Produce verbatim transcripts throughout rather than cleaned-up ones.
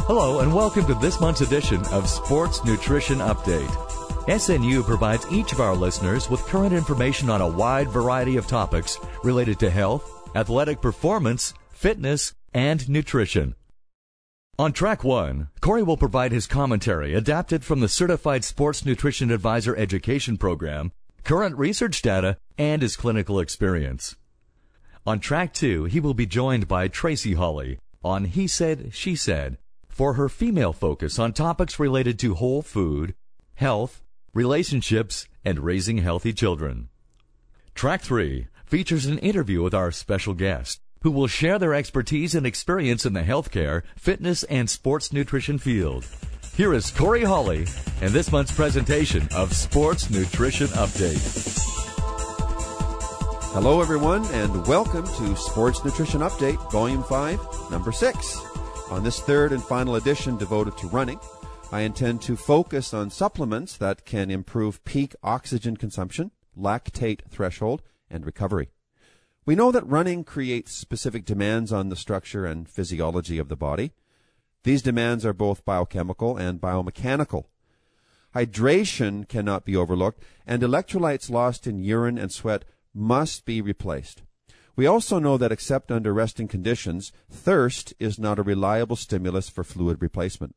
Hello and welcome to this month's edition of Sports Nutrition Update. S N U provides each of our listeners with current information on a wide variety of topics related to health, athletic performance, fitness, and nutrition. On track one, Corey will provide his commentary adapted from the Certified Sports Nutrition Advisor Education Program, current research data, and his clinical experience. On track two, he will be joined by Tracy Hawley on He Said, She Said for her female focus on topics related to whole food, health, relationships, and raising healthy children. Track three features an interview with our special guest, who will share their expertise and experience in the healthcare, fitness, and sports nutrition field. Here is Corey Hawley and this month's presentation of Sports Nutrition Update. Hello, everyone, and welcome to Sports Nutrition Update, Volume five, Number six. On this third and final edition devoted to running, I intend to focus on supplements that can improve peak oxygen consumption, lactate threshold, and recovery. We know that running creates specific demands on the structure and physiology of the body. These demands are both biochemical and biomechanical. Hydration cannot be overlooked, and electrolytes lost in urine and sweat must be replaced. We also know that except under resting conditions, thirst is not a reliable stimulus for fluid replacement.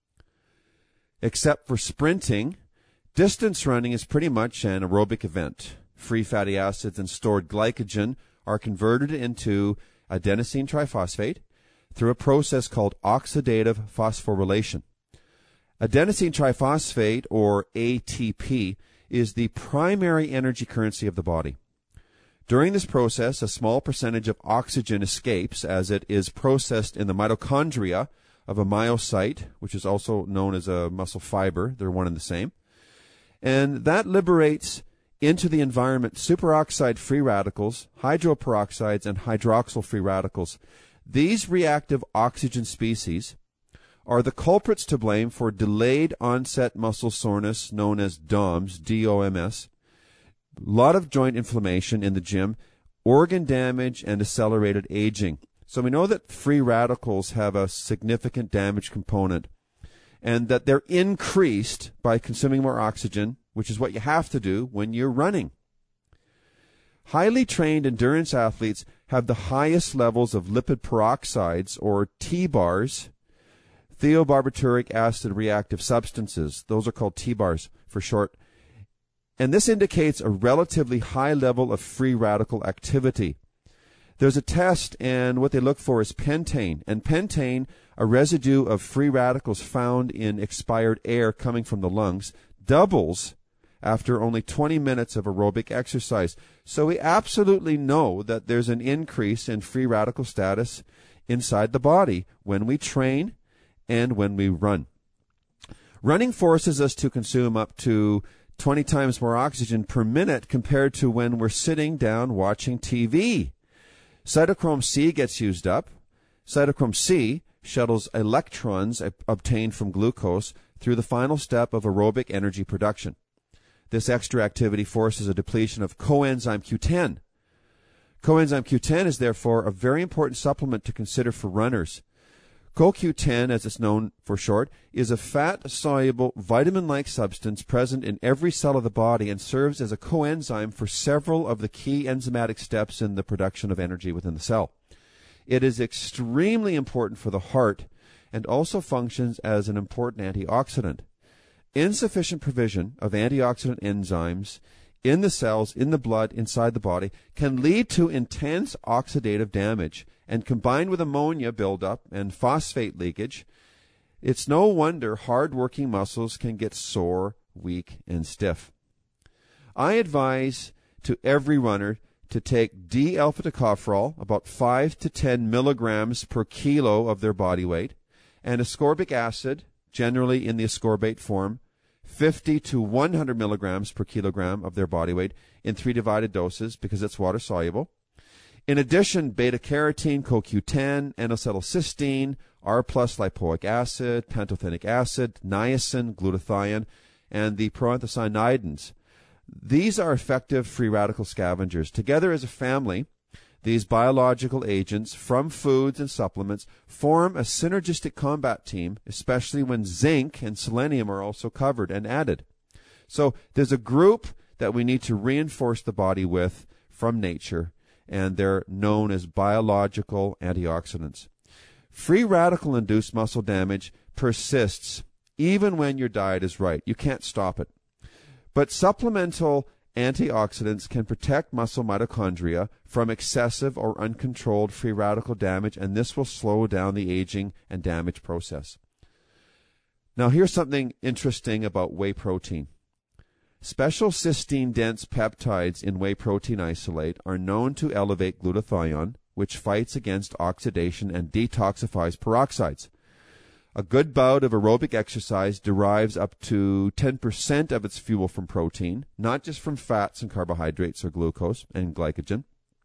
Except for sprinting, distance running is pretty much an aerobic event. Free fatty acids and stored glycogen are converted into adenosine triphosphate through a process called oxidative phosphorylation. Adenosine triphosphate, or A T P, is the primary energy currency of the body. During this process, a small percentage of oxygen escapes as it is processed in the mitochondria of a myocyte, which is also known as a muscle fiber. They're one and the same. And that liberates into the environment superoxide free radicals, hydroperoxides, and hydroxyl free radicals. These reactive oxygen species are the culprits to blame for delayed onset muscle soreness, known as D O M S, D O M S, a lot of joint inflammation in the gym, organ damage, and accelerated aging. So we know that free radicals have a significant damage component and that they're increased by consuming more oxygen, which is what you have to do when you're running. Highly trained endurance athletes have the highest levels of lipid peroxides, or T B A Rs, thiobarbituric acid reactive substances. Those are called T B A Rs for short. And this indicates a relatively high level of free radical activity. There's a test, and what they look for is pentane. And pentane, a residue of free radicals found in expired air coming from the lungs, doubles after only twenty minutes of aerobic exercise. So we absolutely know that there's an increase in free radical status inside the body when we train and when we run. Running forces us to consume up to twenty times more oxygen per minute compared to when we're sitting down watching T V. Cytochrome C gets used up. Cytochrome C shuttles electrons obtained from glucose through the final step of aerobic energy production. This extra activity forces a depletion of coenzyme Q ten. Coenzyme Q ten is therefore a very important supplement to consider for runners. Co Q ten, as it's known for short, is a fat-soluble, vitamin-like substance present in every cell of the body and serves as a coenzyme for several of the key enzymatic steps in the production of energy within the cell. It is extremely important for the heart and also functions as an important antioxidant. Insufficient provision of antioxidant enzymes in the cells, in the blood, inside the body, can lead to intense oxidative damage. And combined with ammonia buildup and phosphate leakage, it's no wonder hard-working muscles can get sore, weak, and stiff. I advise to every runner to take D-alpha tocopherol, about five to ten milligrams per kilo of their body weight, and ascorbic acid, generally in the ascorbate form, fifty to one hundred milligrams per kilogram of their body weight in three divided doses because it's water-soluble. In addition, beta-carotene, Co Q ten, N-acetylcysteine, R plus lipoic acid, pantothenic acid, niacin, glutathione, and the proanthocyanidins. These are effective free radical scavengers. Together as a family, these biological agents from foods and supplements form a synergistic combat team, especially when zinc and selenium are also covered and added. So there's a group that we need to reinforce the body with from nature, and they're known as biological antioxidants. Free radical-induced muscle damage persists even when your diet is right. You can't stop it. But supplemental antioxidants can protect muscle mitochondria from excessive or uncontrolled free radical damage, and this will slow down the aging and damage process. Now, here's something interesting about whey protein. Special cysteine-dense peptides in whey protein isolate are known to elevate glutathione, which fights against oxidation and detoxifies peroxides. A good bout of aerobic exercise derives up to ten percent of its fuel from protein, not just from fats and carbohydrates or glucose and glycogen,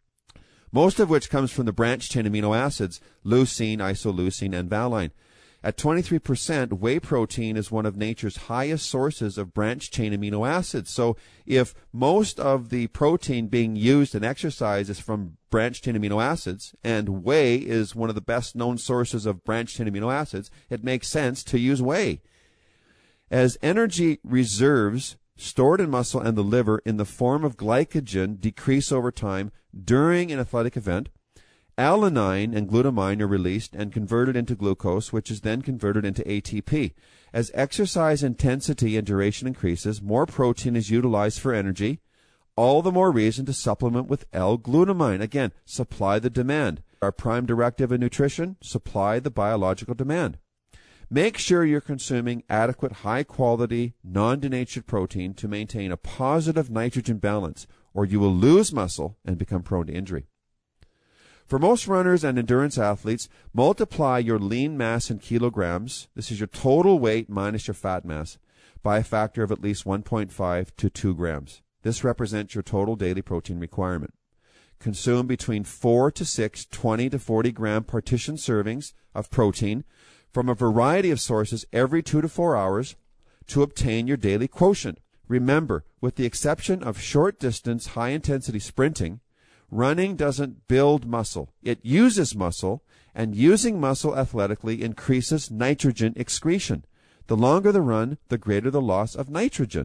most of which comes from the branched-chain amino acids leucine, isoleucine, and valine. At twenty-three percent, whey protein is one of nature's highest sources of branched-chain amino acids. So if most of the protein being used in exercise is from branched-chain amino acids, and whey is one of the best-known sources of branched-chain amino acids, it makes sense to use whey. As energy reserves stored in muscle and the liver in the form of glycogen decrease over time during an athletic event, alanine and glutamine are released and converted into glucose, which is then converted into A T P. As exercise intensity and duration increases, more protein is utilized for energy, all the more reason to supplement with L-glutamine. Again, supply the demand. Our prime directive in nutrition, supply the biological demand. Make sure you're consuming adequate, high-quality, non-denatured protein to maintain a positive nitrogen balance, or you will lose muscle and become prone to injury. For most runners and endurance athletes, multiply your lean mass in kilograms, this is your total weight minus your fat mass, by a factor of at least one point five to two grams. This represents your total daily protein requirement. Consume between four to six twenty to forty gram partition servings of protein from a variety of sources every two to four hours to obtain your daily quotient. Remember, with the exception of short-distance, high-intensity sprinting, running doesn't build muscle. It uses muscle, and using muscle athletically increases nitrogen excretion. The longer the run, the greater the loss of nitrogen.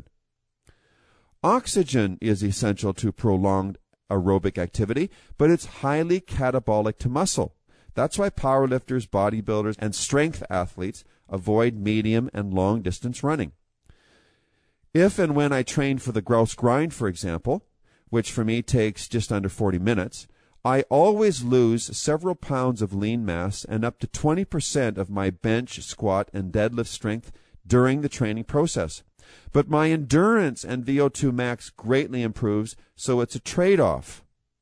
Oxygen is essential to prolonged aerobic activity, but it's highly catabolic to muscle. That's why powerlifters, bodybuilders, and strength athletes avoid medium and long-distance running. If and when I train for the grouse grind, for example, which for me takes just under forty minutes, I always lose several pounds of lean mass and up to twenty percent of my bench, squat, and deadlift strength during the training process. But my endurance and V O two max greatly improves, so it's a trade-off.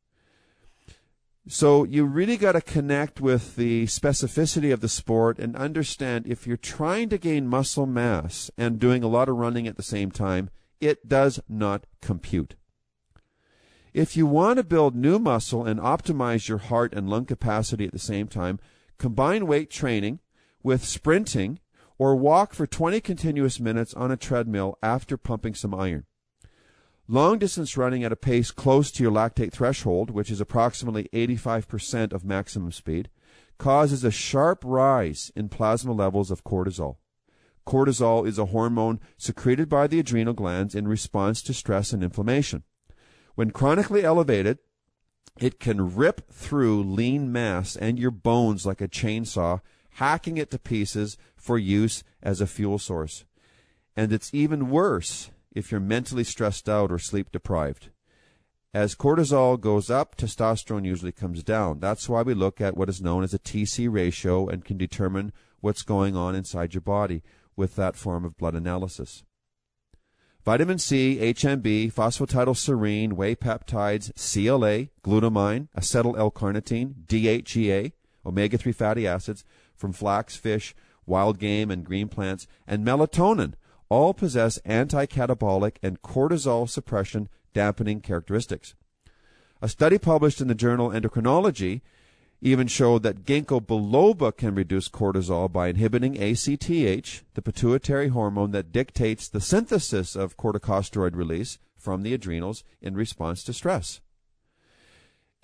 So you really got to connect with the specificity of the sport and understand if you're trying to gain muscle mass and doing a lot of running at the same time, it does not compute. If you want to build new muscle and optimize your heart and lung capacity at the same time, combine weight training with sprinting or walk for twenty continuous minutes on a treadmill after pumping some iron. Long-distance running at a pace close to your lactate threshold, which is approximately eighty-five percent of maximum speed, causes a sharp rise in plasma levels of cortisol. Cortisol is a hormone secreted by the adrenal glands in response to stress and inflammation. When chronically elevated, it can rip through lean mass and your bones like a chainsaw, hacking it to pieces for use as a fuel source. And it's even worse if you're mentally stressed out or sleep deprived. As cortisol goes up, testosterone usually comes down. That's why we look at what is known as a T C ratio and can determine what's going on inside your body with that form of blood analysis. Vitamin C, H M B, phosphatidylserine, whey peptides, C L A, glutamine, acetyl L-carnitine, D H E A, omega three fatty acids from flax, fish, wild game, and green plants, and melatonin all possess anti-catabolic and cortisol suppression dampening characteristics. A study published in the journal Endocrinology even showed that ginkgo biloba can reduce cortisol by inhibiting A C T H, the pituitary hormone that dictates the synthesis of corticosteroid release from the adrenals in response to stress.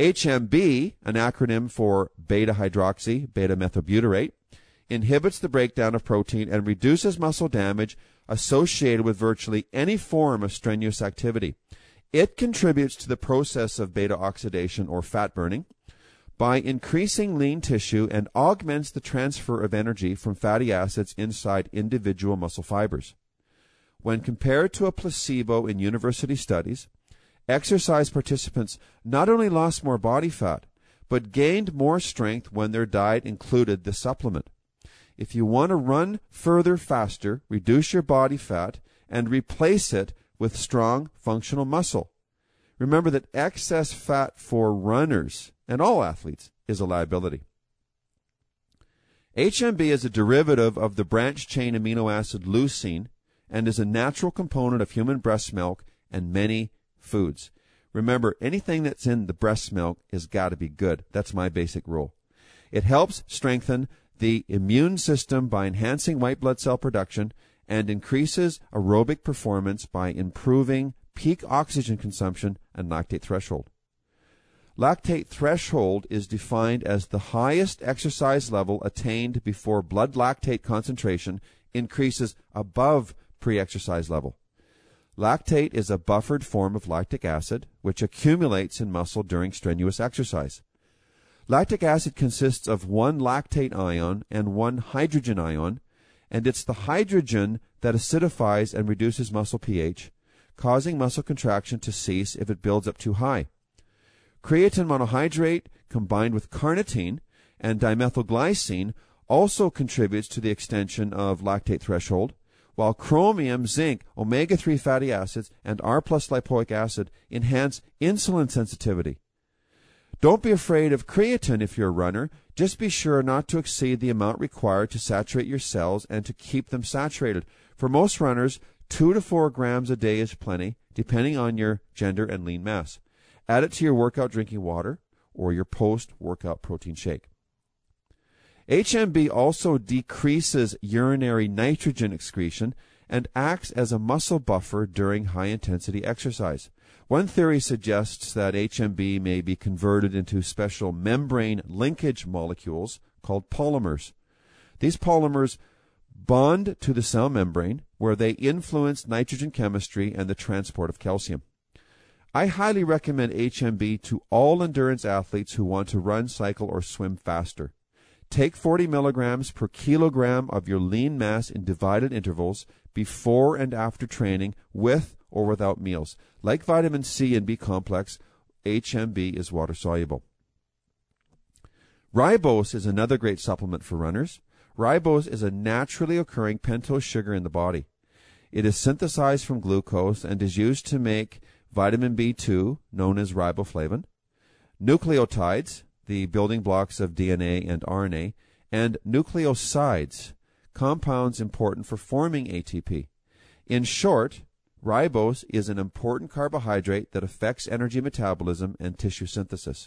H M B, an acronym for beta-hydroxy, beta-methylbutyrate, inhibits the breakdown of protein and reduces muscle damage associated with virtually any form of strenuous activity. It contributes to the process of beta oxidation or fat burning by increasing lean tissue and augments the transfer of energy from fatty acids inside individual muscle fibers. When compared to a placebo in university studies, exercise participants not only lost more body fat, but gained more strength when their diet included the supplement. If you want to run further faster, reduce your body fat and replace it with strong functional muscle. Remember that excess fat for runners and all athletes is a liability. H M B is a derivative of the branched-chain amino acid leucine and is a natural component of human breast milk and many foods. Remember, anything that's in the breast milk has got to be good. That's my basic rule. It helps strengthen the immune system by enhancing white blood cell production and increases aerobic performance by improving peak oxygen consumption and lactate threshold. Lactate threshold is defined as the highest exercise level attained before blood lactate concentration increases above pre-exercise level. Lactate is a buffered form of lactic acid, which accumulates in muscle during strenuous exercise. Lactic acid consists of one lactate ion and one hydrogen ion, and it's the hydrogen that acidifies and reduces muscle pH, causing muscle contraction to cease if it builds up too high. Creatine monohydrate combined with carnitine and dimethylglycine also contributes to the extension of lactate threshold, while chromium, zinc, omega three fatty acids, and R plus lipoic acid enhance insulin sensitivity. Don't be afraid of creatine if you're a runner. Just be sure not to exceed the amount required to saturate your cells and to keep them saturated. For most runners, two to four grams a day is plenty, depending on your gender and lean mass. Add it to your workout drinking water or your post-workout protein shake. H M B also decreases urinary nitrogen excretion and acts as a muscle buffer during high-intensity exercise. One theory suggests that H M B may be converted into special membrane linkage molecules called polymers. These polymers bond to the cell membrane where they influence nitrogen chemistry and the transport of calcium. I highly recommend H M B to all endurance athletes who want to run, cycle, or swim faster. Take forty milligrams per kilogram of your lean mass in divided intervals before and after training with or without meals. Like vitamin C and B complex, H M B is water soluble. Ribose is another great supplement for runners. Ribose is a naturally occurring pentose sugar in the body. It is synthesized from glucose and is used to make vitamin B two, known as riboflavin, nucleotides, the building blocks of D N A and R N A, and nucleosides, compounds important for forming A T P. In short, ribose is an important carbohydrate that affects energy metabolism and tissue synthesis.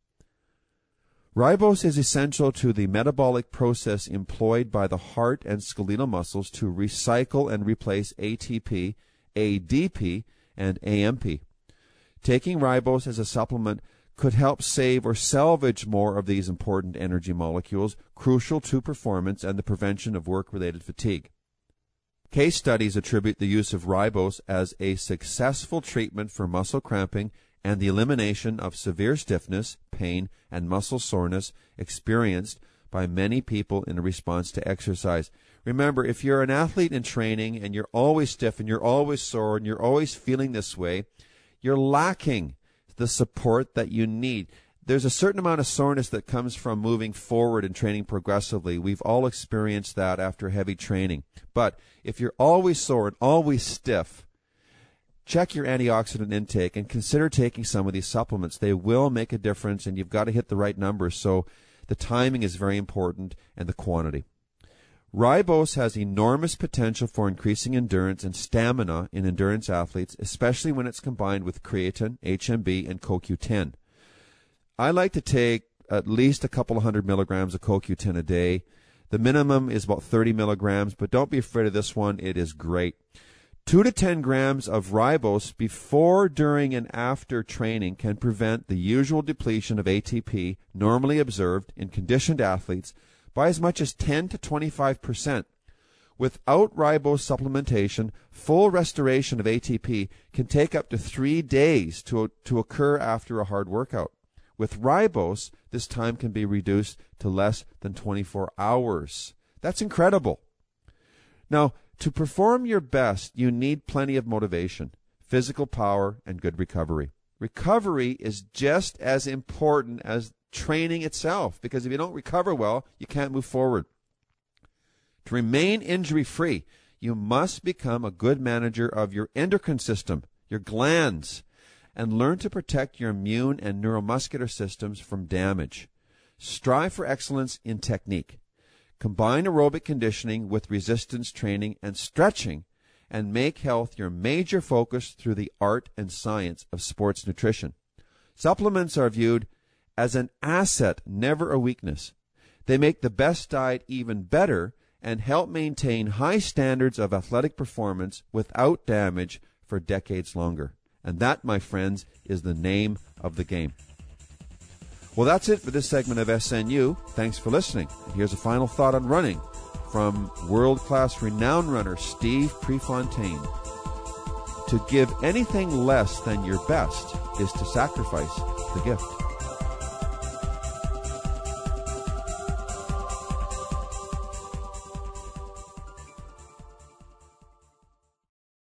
Ribose is essential to the metabolic process employed by the heart and skeletal muscles to recycle and replace A T P, A D P, and A M P. Taking ribose as a supplement could help save or salvage more of these important energy molecules, crucial to performance and the prevention of work-related fatigue. Case studies attribute the use of ribose as a successful treatment for muscle cramping and the elimination of severe stiffness, pain, and muscle soreness experienced by many people in response to exercise. Remember, if you're an athlete in training and you're always stiff and you're always sore and you're always feeling this way, you're lacking the support that you need. There's a certain amount of soreness that comes from moving forward and training progressively. We've all experienced that after heavy training. But if you're always sore and always stiff, check your antioxidant intake and consider taking some of these supplements. They will make a difference, and you've got to hit the right numbers. So the timing is very important, and the quantity. Ribose has enormous potential for increasing endurance and stamina in endurance athletes, especially when it's combined with creatine, H M B, and C O Q ten. I like to take at least a couple of hundred milligrams of C O Q ten a day. The minimum is about thirty milligrams, but don't be afraid of this one. It is great. Two to ten grams of ribose before, during, and after training can prevent the usual depletion of A T P normally observed in conditioned athletes by as much as ten to twenty-five percent. Without ribose supplementation, full restoration of A T P can take up to three days to, to occur after a hard workout. With ribose, this time can be reduced to less than twenty-four hours. That's incredible. Now, to perform your best, you need plenty of motivation, physical power, and good recovery. Recovery is just as important as training itself, because if you don't recover well, you can't move forward. To remain injury-free, you must become a good manager of your endocrine system, your glands, and learn to protect your immune and neuromuscular systems from damage. Strive for excellence in technique. Combine aerobic conditioning with resistance training and stretching, and make health your major focus through the art and science of sports nutrition. Supplements are viewed as an asset, never a weakness. They make the best diet even better and help maintain high standards of athletic performance without damage for decades longer. And that, my friends, is the name of the game. Well, that's it for this segment of S N U. Thanks for listening. And here's a final thought on running from world-class renowned runner Steve Prefontaine. To give anything less than your best is to sacrifice the gift.